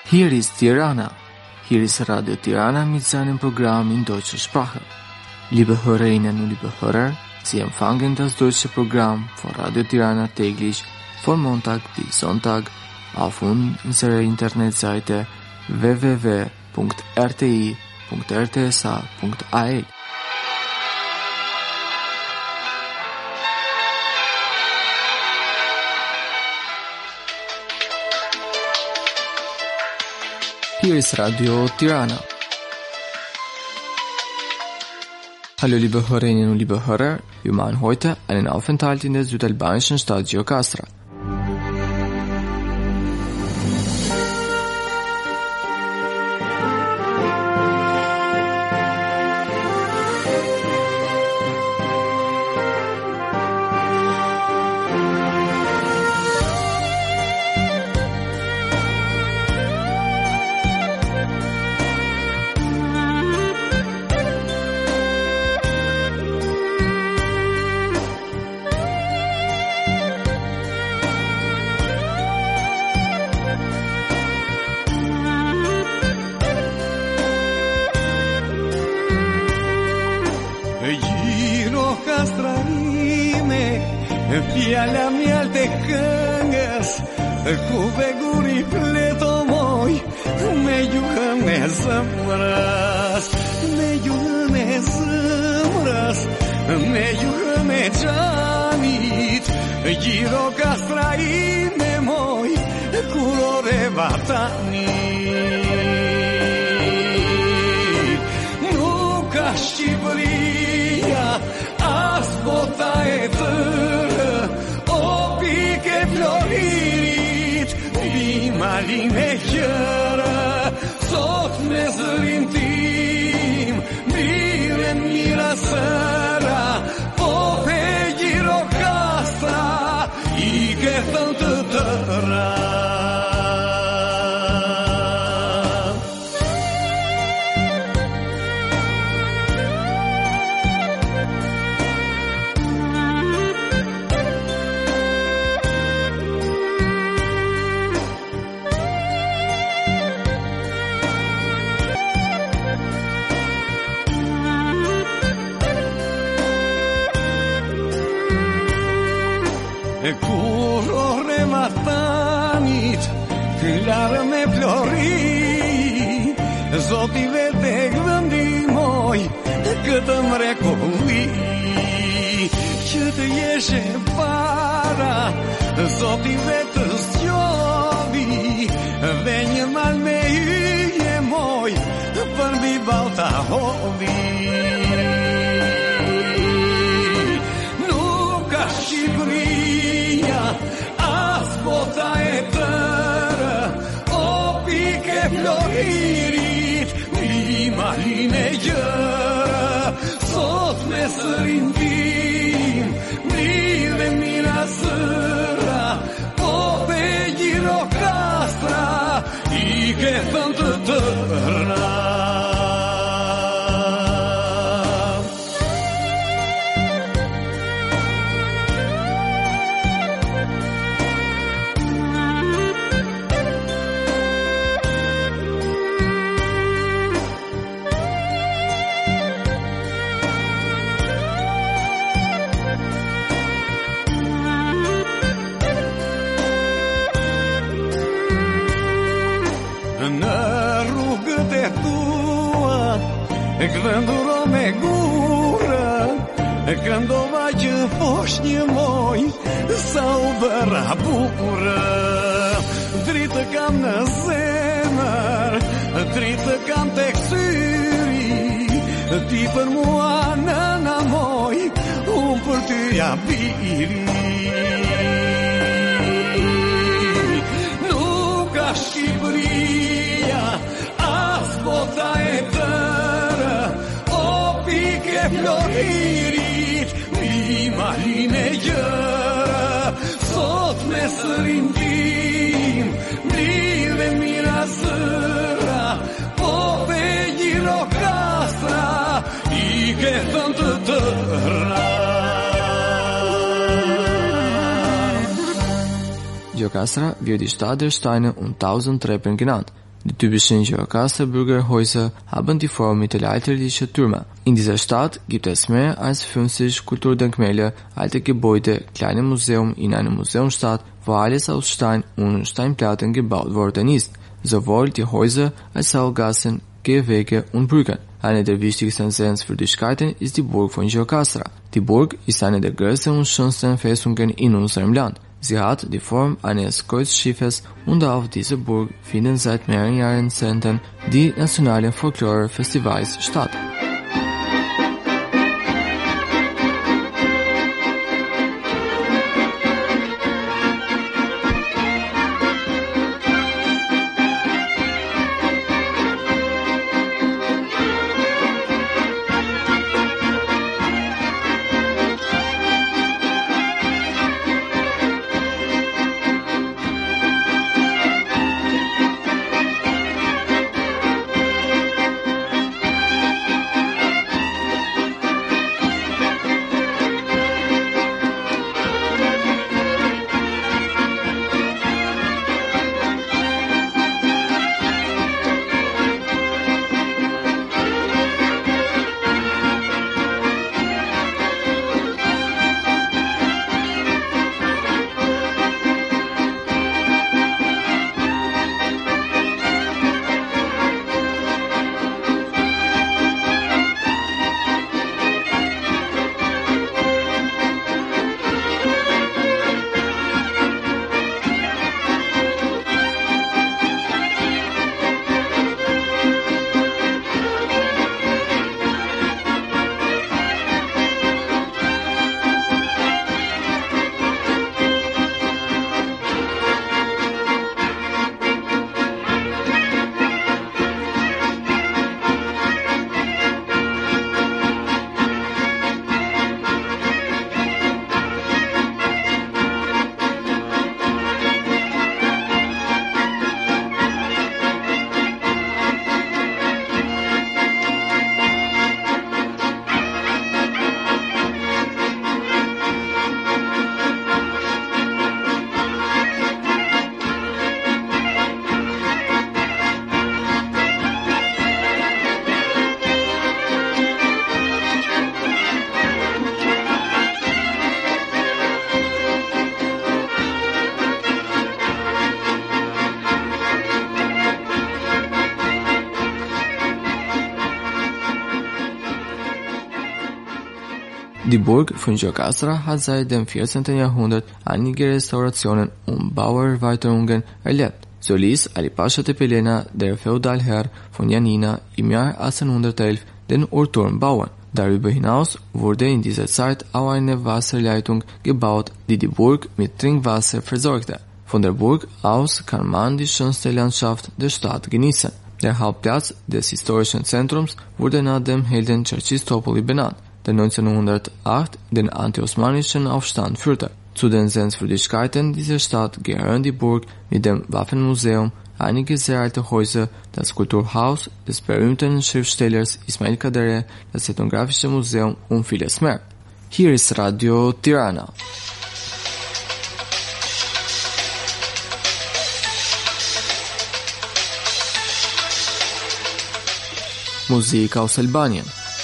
Hier ist Tirana. Hier ist Radio Tirana mit seinem Programm in deutscher Sprache. Liebe Hörerinnen und liebe Hörer, Sie empfangen das deutsche Programm von Radio Tirana täglich von Montag bis Sonntag auf unserer Internetseite www.rti.rtsa.al. Hier ist Radio Tirana. Hallo liebe Hörerinnen und liebe Hörer, wir machen heute einen Aufenthalt in der südalbanischen Stadt Gjokastra. Pialea miel de cângăs, cu beguri pletomoi, me juhame zămras, me juhame zămras, me juhame janit, giro castraime moi, culore batanit. Nu ca și bria, asbota e târă, floririt, maline chiara, sot me zărintim, mire mira săra, pope giro castra, i che tanto tăra. Curore matanit, clar me flori, zoti vede gândi moi, cât îmi reculi, ce te ieșe para, zoti vede stiovi, veni mal meie moi, parbi balta hovi. Nu ca și asbota e tără, opii che floririt, prima linegără, sot me sărintim, mire mira săra, pope giro castra, i che tanto tărna. Quando me gura, quando vai poșnie moi, sau barabura, drită cam na zemer, drită cam texuri, tipă moana na moi, părtuia biri. Nu ca și bria, asbota e floririt, prima linegără, sot me sărintim, mire mira săra, pope giro castra, i che tanto tăra. Gjokastra wird die Stadt der Steine und 1000 Treppen genannt. Die typischen Jurakaster Bürgerhäuser haben die Form mittelalterlicher Türme. In dieser Stadt gibt es mehr als 50 Kulturdenkmäler, alte Gebäude, kleine Museum in einer Museumsstadt, wo alles aus Stein und Steinplatten gebaut worden ist. Sowohl die Häuser als auch Gassen, Gehwege und Brücken. Eine der wichtigsten Sehenswürdigkeiten ist die Burg von Gjokastra. Die Burg ist eine der größten und schönsten Festungen in unserem Land. Sie hat die Form eines Kreuzschiffes und auf dieser Burg finden seit mehreren Jahrzehnten die nationalen Folklore-Festivals statt. Die Burg von Gjokastra hat seit dem 14. Jahrhundert einige Restaurationen und Bauerweiterungen erlebt. So ließ Ali Pascha Tepelena, der Feudalherr von Janina, im Jahr 1811 den Uhrturm bauen. Darüber hinaus wurde in dieser Zeit auch eine Wasserleitung gebaut, die die Burg mit Trinkwasser versorgte. Von der Burg aus kann man die schönste Landschaft der Stadt genießen. Der Hauptplatz des historischen Zentrums wurde nach dem Helden Cercistopoli benannt, der 1908 den anti-osmanischen Aufstand führte. Zu den Sehenswürdigkeiten dieser Stadt gehören die Burg mit dem Waffenmuseum, einige sehr alte Häuser, das Kulturhaus des berühmten Schriftstellers Ismail Kadare, das Ethnographische Museum und vieles mehr. Hier ist Radio Tirana. Musik aus Albanien.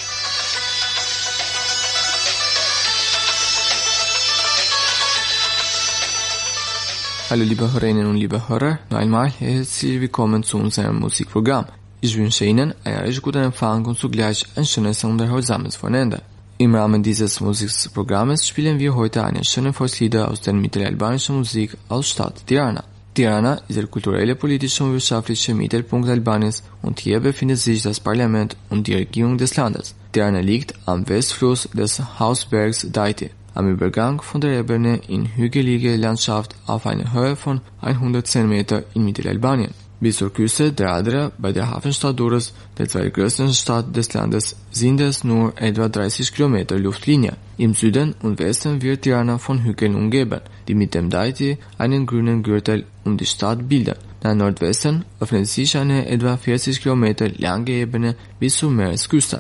Hallo liebe Hörerinnen und liebe Hörer, noch einmal herzlich willkommen zu unserem Musikprogramm. Ich wünsche Ihnen einen recht guten Empfang und zugleich ein schönes und unterhaltsames Wochenende. Im Rahmen dieses Musikprogramms spielen wir heute eine schöne Volkslieder aus der mittelalbanischen Musik aus Stadt Tirana. Tirana ist der kulturelle, politische und wirtschaftliche Mittelpunkt Albaniens und hier befindet sich das Parlament und die Regierung des Landes. Tirana liegt am Westfluss des Hausbergs Daiti, am Übergang von der Ebene in hügelige Landschaft auf einer Höhe von 110 Meter in Mittelalbanien. Bis zur Küste der Adria bei der Hafenstadt Durrës, der zweitgrößten Stadt des Landes, sind es nur etwa 30 Kilometer Luftlinie. Im Süden und Westen wird Tirana von Hügeln umgeben, die mit dem Daiti einen grünen Gürtel um die Stadt bilden. Nach Nordwesten öffnet sich eine etwa 40 Kilometer lange Ebene bis zur Meeresküste.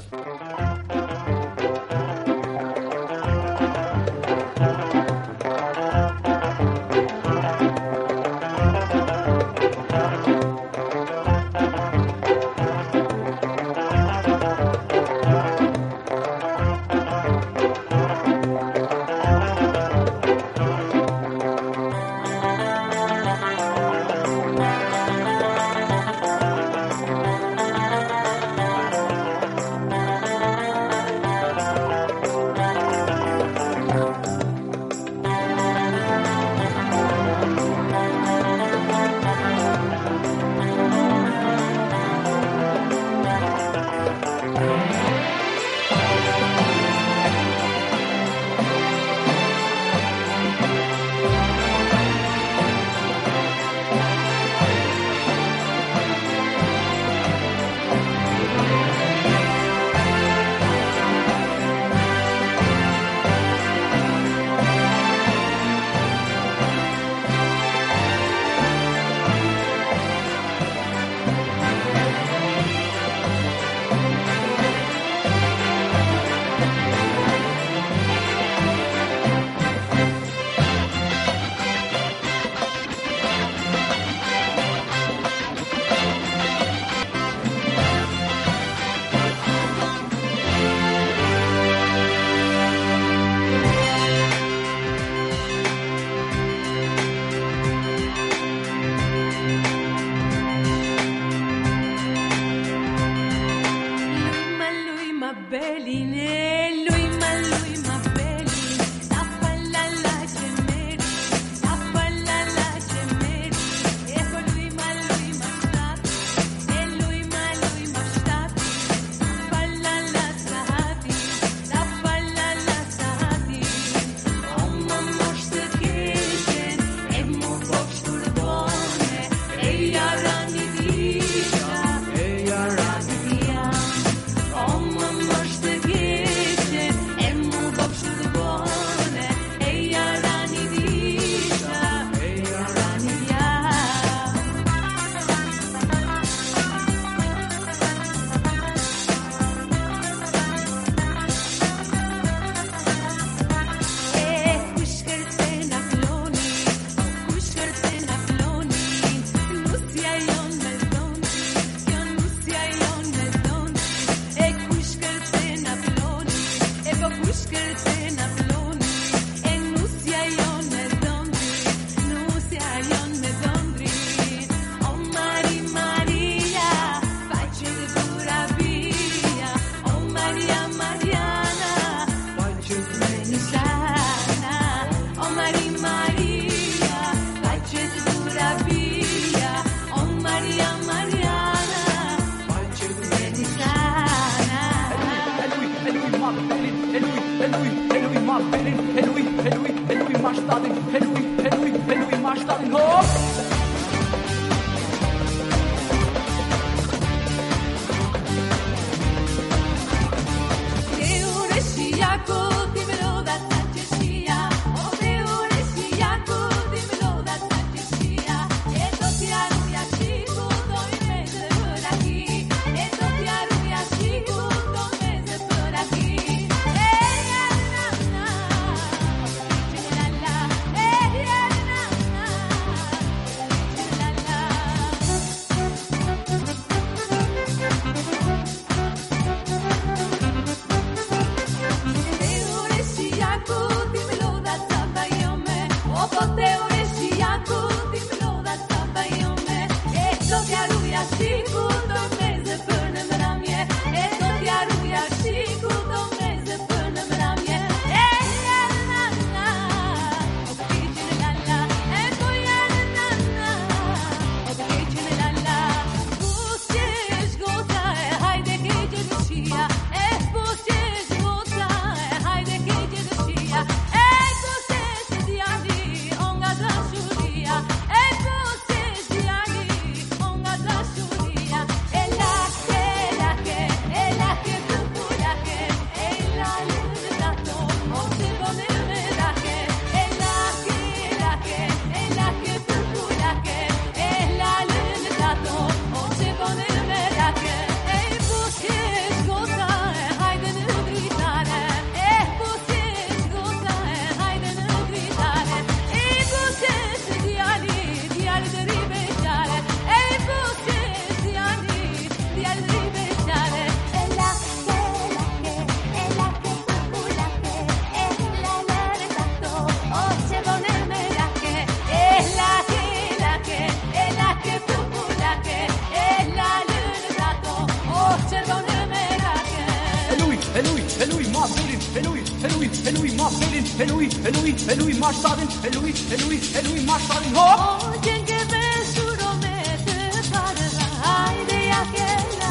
Lui Marsalin, lui Marsalin, oh, quien que ve suro me te para, ay de aquella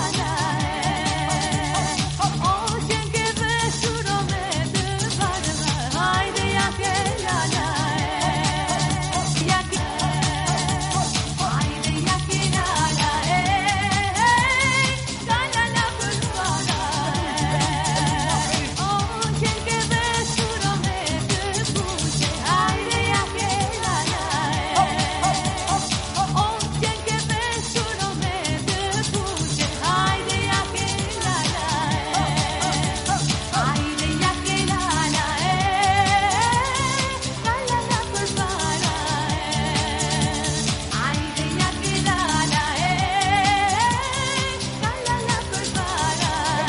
oh, quien que ve suro me te para, ay de aquella ay de aquella gana la persona, oh, quien que ve suro me te ay de aquella oh, quien que ve suro me te ay de aquella ay de aquella gana la persona, ay de aquella gana la persona,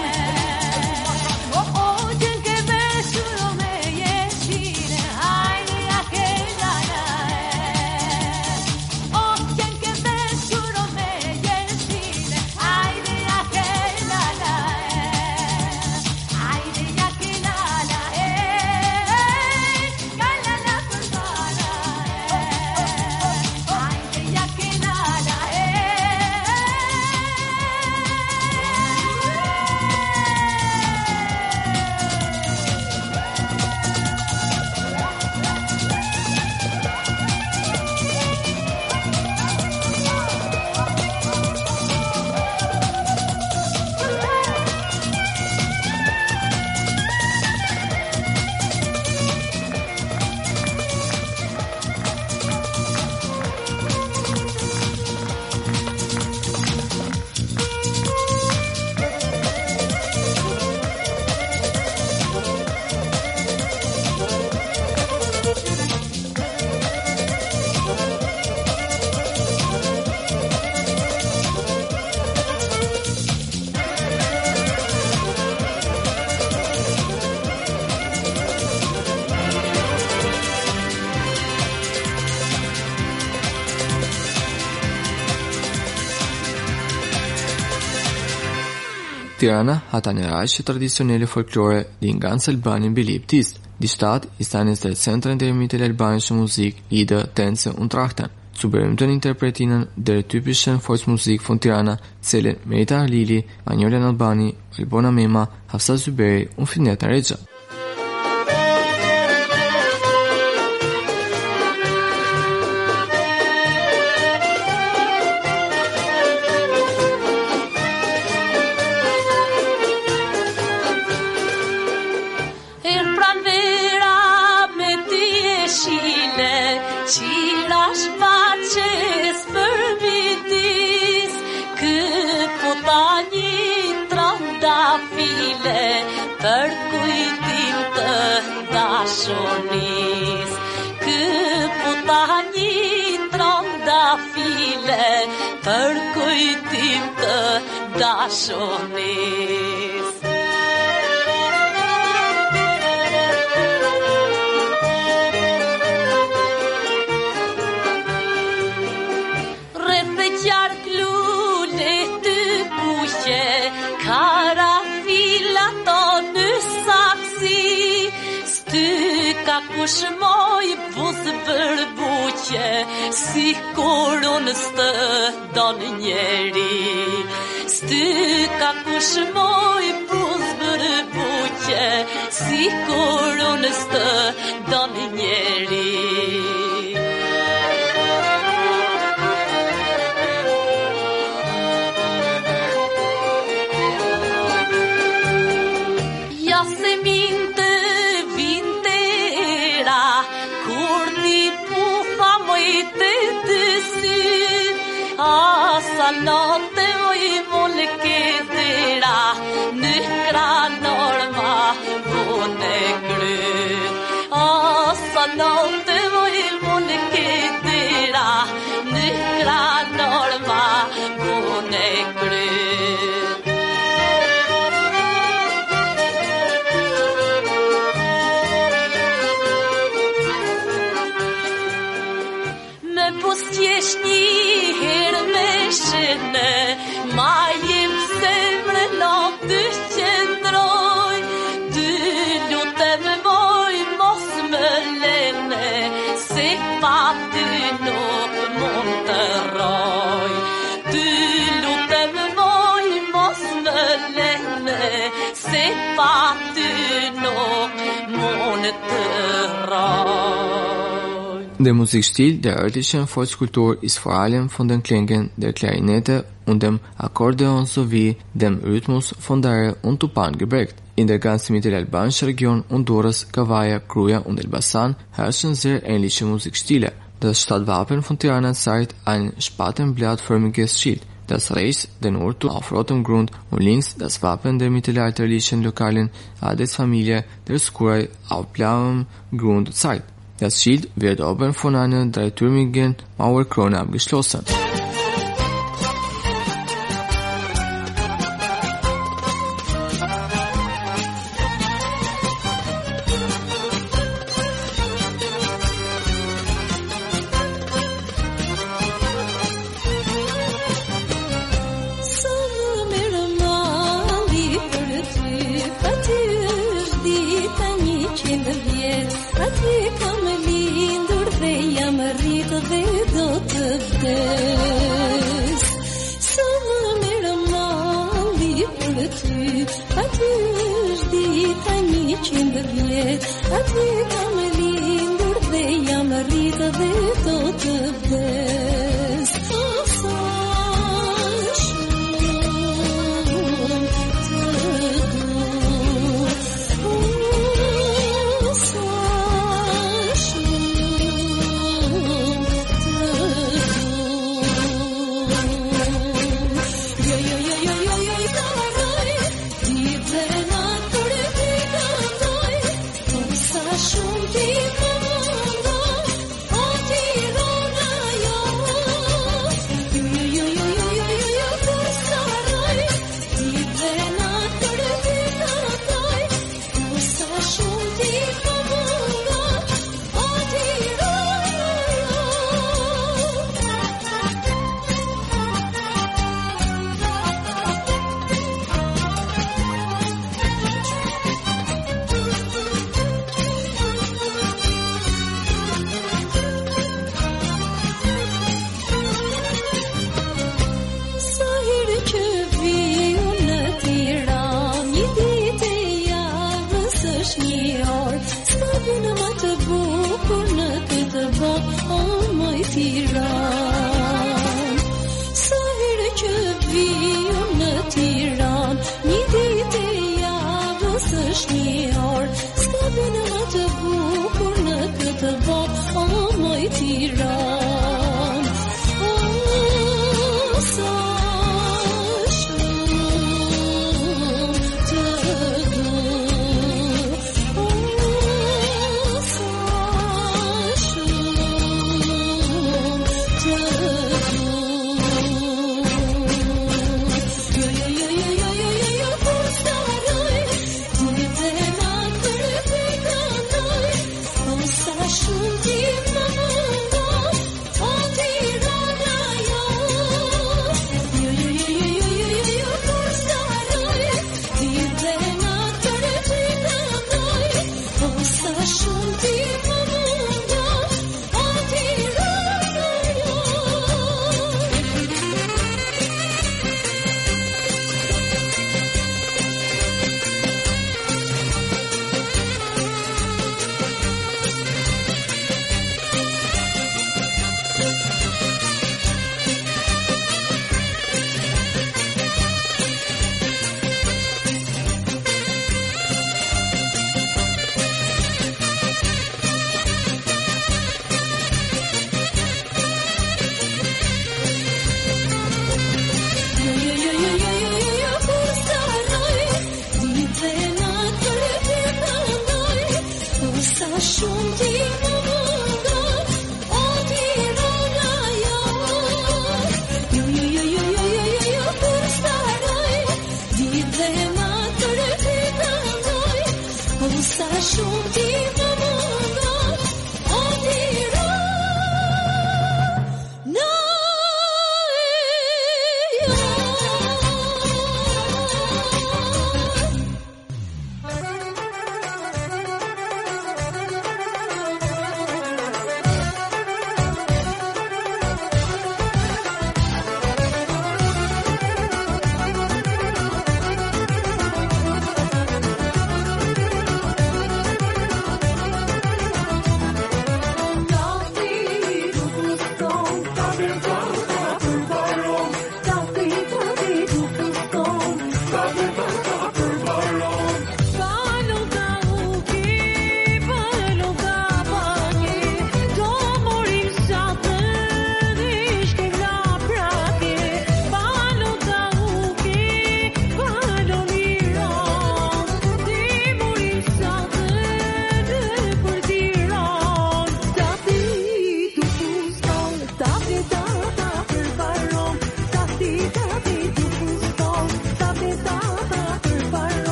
oh, quien que ve suro me yeshire, ay de aquella oh, quien que ve suro me yeshire, ay de aquella ay de aquella gana la persona, ay de aquella Tirana hat eine reiche traditionelle Folklore, die in ganz Albanien beliebt ist. Die Stadt ist eines der Zentren der mittelalbanischen Musik, Lieder, Tänze und Trachten. Zu berühmten Interpretinnen der typischen Volksmusik von Tirana zählen Meta Lili, Manjolian Albani, Albona Mema, Hafsa Zuberi und Finetta Regia. Për kujtim të dashonis, këputa një trandafile, për kujtim të dashonis. Rreth të qark lule kush moj buzë për buqe, si kur unë stë donë njeri. Sty ka kush moj buzë për buqe, si kur unë stë donë njeri. Ja se minte vintera, kur një pufa mojte të sy, asa note moj mole ketera, në kranorma vone kry. Asa note moj mole ketera, në kranorma vone kry. Pustjesh një herë me shene, ma jem zemre natë qëndroj. Dy lutem moj mos më lene, se pa ty nuk mund të roj. Dy lutem moj mos më lene, se pa ty nuk mund të roj. Der Musikstil der örtlichen Volkskultur ist vor allem von den Klängen der Klarinette und dem Akkordeon sowie dem Rhythmus von Dare und Tupan geprägt. In der ganzen mittelalbanischen Region Honduras, Gavaya, Cruya und Elbasan herrschen sehr ähnliche Musikstile. Das Stadtwappen von Tirana zeigt ein spatenblattförmiges Schild, das rechts den Urtu auf rotem Grund und links das Wappen der mittelalterlichen lokalen Adelsfamilie der Skurei auf blauem Grund zeigt. Das Schild wird oben von einer dreitürmigen Mauerkrone abgeschlossen. Shumë ti më mundoj, o ti rona jo.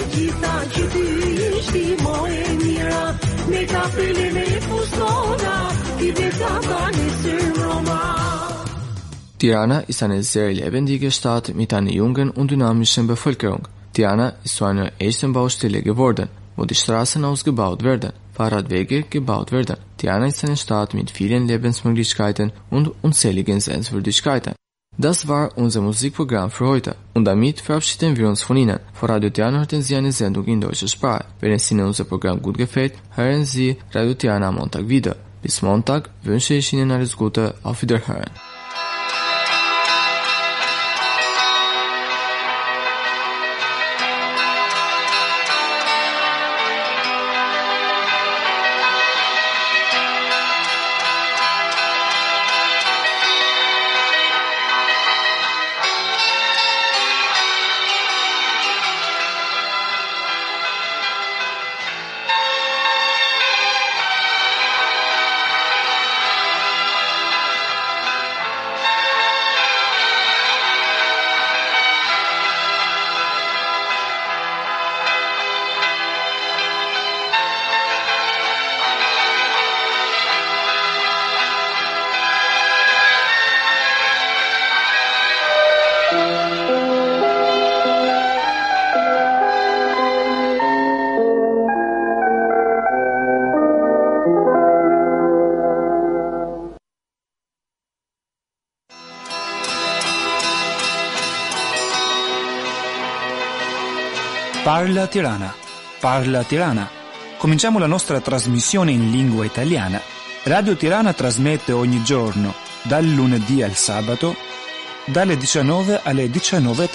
gjitha që ty ishti mo e mira, me kapelin e fustona, ti beta ka nisër Roma. Tirana ist eine sehr lebendige Stadt mit einer jungen und dynamischen Bevölkerung. Tirana ist zu einer echten Baustelle geworden, wo die Straßen ausgebaut werden, Fahrradwege gebaut werden. Tirana ist eine Stadt mit vielen Lebensmöglichkeiten und unzähligen Sehenswürdigkeiten. Das war unser Musikprogramm für heute und damit verabschieden wir uns von Ihnen. Vor Radio Tirana hörten Sie eine Sendung in deutscher Sprache. Wenn es Ihnen unser Programm gut gefällt, hören Sie Radio Tirana am Montag wieder. Bis Montag wünsche ich Ihnen alles Gute, auf Wiederhören. Parla Tirana. Parla Tirana. Cominciamo la nostra trasmissione in lingua italiana. Radio Tirana trasmette ogni giorno, dal lunedì al sabato, dalle 19 alle 19:30.